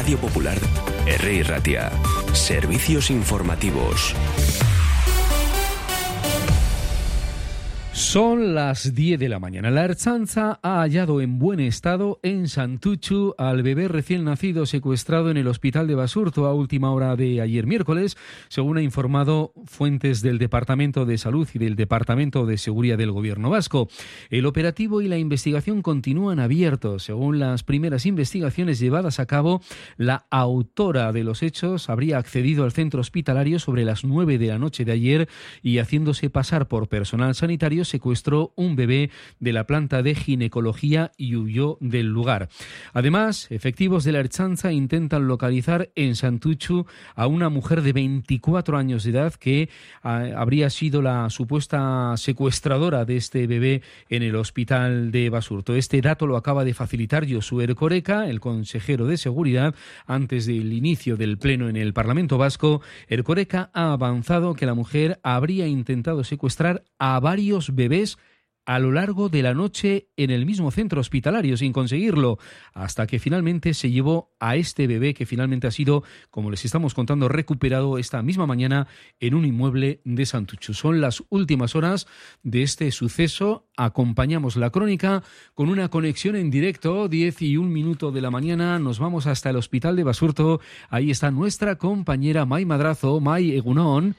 Radio Popular, R. Ratia. Servicios informativos. Son las 10 de la mañana. La Ertzaintza ha hallado en buen estado en Santutxu al bebé recién nacido secuestrado en el hospital de Basurto a última hora de ayer miércoles, según ha informado fuentes del Departamento de Salud y del Departamento de Seguridad del Gobierno vasco. El operativo y la investigación continúan abiertos. Según las primeras investigaciones llevadas a cabo, la autora de los hechos habría accedido al centro hospitalario sobre las 9 de la noche de ayer y, haciéndose pasar por personal sanitario, secuestró un bebé de la planta de ginecología y huyó del lugar. Además, efectivos de la Ertzaintza intentan localizar en Santutxu a una mujer de 24 años de edad que habría sido la supuesta secuestradora de este bebé en el hospital de Basurto. Este dato lo acaba de facilitar Josu Erkoreka, el consejero de Seguridad, antes del inicio del pleno en el Parlamento Vasco. Erkoreka ha avanzado que la mujer habría intentado secuestrar a varios bebés a lo largo de la noche en el mismo centro hospitalario sin conseguirlo, hasta que finalmente se llevó a este bebé que finalmente ha sido, como les estamos contando, recuperado esta misma mañana en un inmueble de Santutxu. Son las últimas horas de este suceso. Acompañamos la crónica con una conexión en directo, 10:01 de la mañana. Nos vamos hasta el hospital de Basurto. Ahí está nuestra compañera Mai Madrazo. Mai, egunon.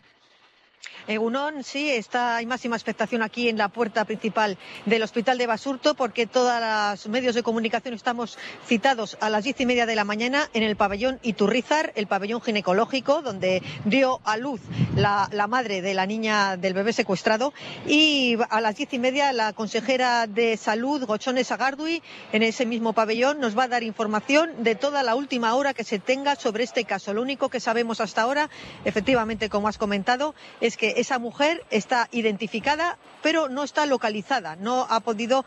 Egunon, sí, hay máxima expectación aquí en la puerta principal del Hospital de Basurto, porque todos los medios de comunicación estamos citados a las 10:30 de la mañana en el pabellón Iturrizar, el pabellón ginecológico, donde dio a luz la madre de la niña, del bebé secuestrado, y a las 10:30 la consejera de Salud, Gochone Sagardui, en ese mismo pabellón nos va a dar información de toda la última hora que se tenga sobre este caso. Lo único que sabemos hasta ahora, efectivamente, como has comentado, es que esa mujer está identificada, pero no está localizada, no ha podido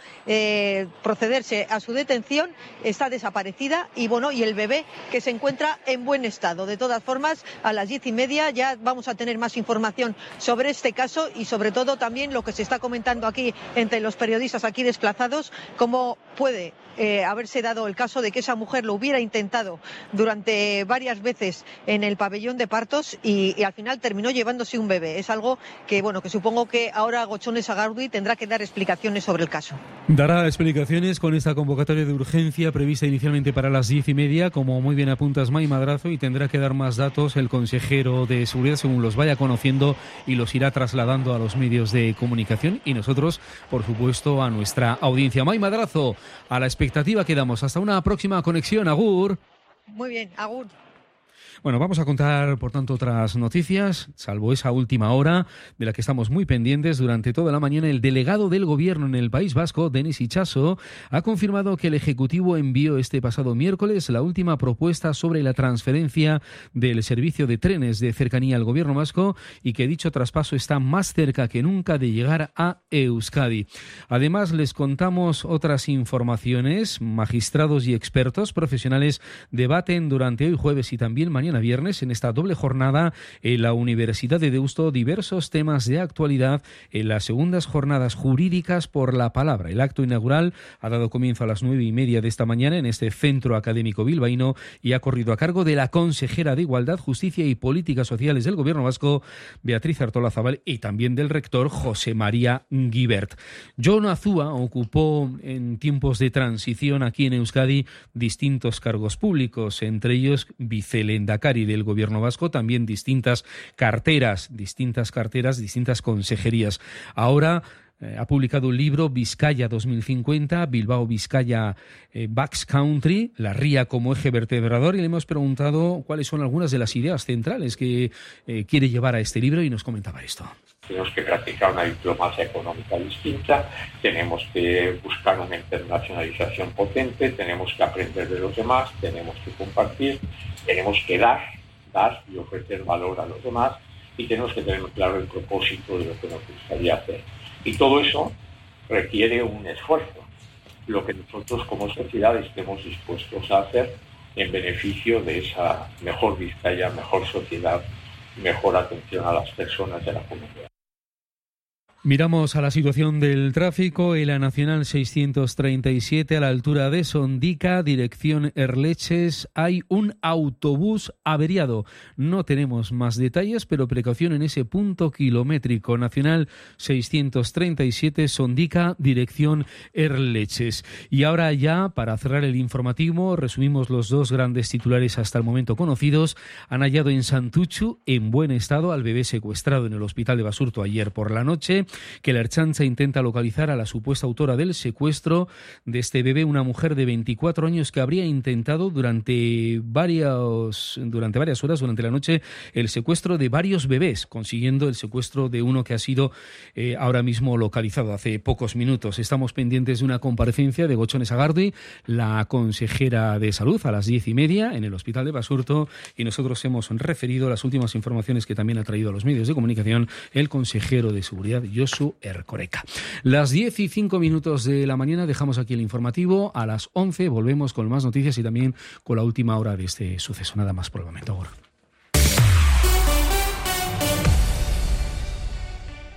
procederse a su detención, está desaparecida y el bebé que se encuentra en buen estado. De todas formas, a las 10:30 ya vamos a tener más información sobre este caso y sobre todo también lo que se está comentando aquí entre los periodistas aquí desplazados, cómo puede haberse dado el caso de que esa mujer lo hubiera intentado durante varias veces en el pabellón de partos y al final terminó llevándose un bebé. Es algo que supongo que ahora Gochone Sagardui tendrá que dar explicaciones sobre el caso. Dará explicaciones con esta convocatoria de urgencia prevista inicialmente para las 10:30, como muy bien apuntas, Mai Madrazo, y tendrá que dar más datos el consejero de Seguridad según los vaya conociendo y los irá trasladando a los medios de comunicación y nosotros, por supuesto, a nuestra audiencia. Mai Madrazo, a la expectativa que damos. Hasta una próxima conexión. Agur. Muy bien, agur. Bueno, vamos a contar, por tanto, otras noticias, salvo esa última hora de la que estamos muy pendientes. Durante toda la mañana, el delegado del Gobierno en el País Vasco, Denis Itxaso, ha confirmado que el Ejecutivo envió este pasado miércoles la última propuesta sobre la transferencia del servicio de trenes de cercanía al Gobierno vasco y que dicho traspaso está más cerca que nunca de llegar a Euskadi. Además, les contamos otras informaciones. Magistrados y expertos profesionales debaten durante hoy jueves y también mañana viernes en esta doble jornada en la Universidad de Deusto diversos temas de actualidad en las segundas jornadas jurídicas por la palabra. El acto inaugural ha dado comienzo a las 9:30 de esta mañana en este centro académico bilbaíno y ha corrido a cargo de la consejera de Igualdad, Justicia y Políticas Sociales del Gobierno vasco, Beatriz Artolazabal, y también del rector José María Guibert. Jon Azúa ocupó en tiempos de transición aquí en Euskadi distintos cargos públicos, entre ellos vicelehendakari del Gobierno vasco, también distintas carteras, distintas consejerías. Ahora ha publicado un libro, Vizcaya 2050, Bilbao Vizcaya Basque Country, la ría como eje vertebrador, y le hemos preguntado cuáles son algunas de las ideas centrales que quiere llevar a este libro y nos comentaba esto. Tenemos que practicar una diplomacia económica distinta, tenemos que buscar una internacionalización potente, tenemos que aprender de los demás, tenemos que compartir, tenemos que dar y ofrecer valor a los demás y tenemos que tener claro el propósito de lo que nos gustaría hacer. Y todo eso requiere un esfuerzo, lo que nosotros como sociedad estemos dispuestos a hacer en beneficio de esa mejor Vizcaya, mejor sociedad, mejor atención a las personas de la comunidad. Miramos a la situación del tráfico en la Nacional 637 a la altura de Sondica, dirección Erleches. Hay un autobús averiado. No tenemos más detalles, pero precaución en ese punto kilométrico. Nacional 637 Sondica, dirección Erleches. Y ahora ya, para cerrar el informativo, resumimos los dos grandes titulares hasta el momento conocidos. Han hallado en Santuchu, en buen estado, al bebé secuestrado en el hospital de Basurto ayer por la noche. Que la Ertzaintza intenta localizar a la supuesta autora del secuestro de este bebé, una mujer de 24 años que habría intentado durante varias horas durante la noche el secuestro de varios bebés, consiguiendo el secuestro de uno que ha sido ahora mismo localizado hace pocos minutos. Estamos pendientes de una comparecencia de Gochone Sagardui, la consejera de salud, a las 10:30 en el hospital de Basurto, y nosotros hemos referido las últimas informaciones que también ha traído a los medios de comunicación el consejero de seguridad, Josu Erkoreka. Las 10:05 de la mañana dejamos aquí el informativo. A las 11 volvemos con más noticias y también con la última hora de este suceso. Nada más por el momento. Ahora.